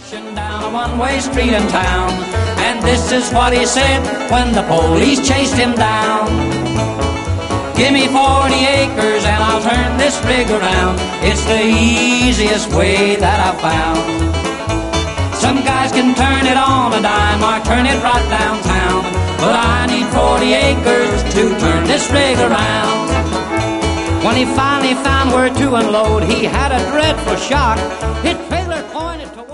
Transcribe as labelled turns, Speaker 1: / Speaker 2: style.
Speaker 1: Down a one-way street in town, and this is what he said when the police chased him down. Give me 40 acres and I'll turn this rig around. It's the easiest way that I've found. Some guys can turn it on a dime or turn it right downtown, but I need 40 acres to turn this rig around. When he finally found where to unload, he had a dreadful shock. His trailer pointed to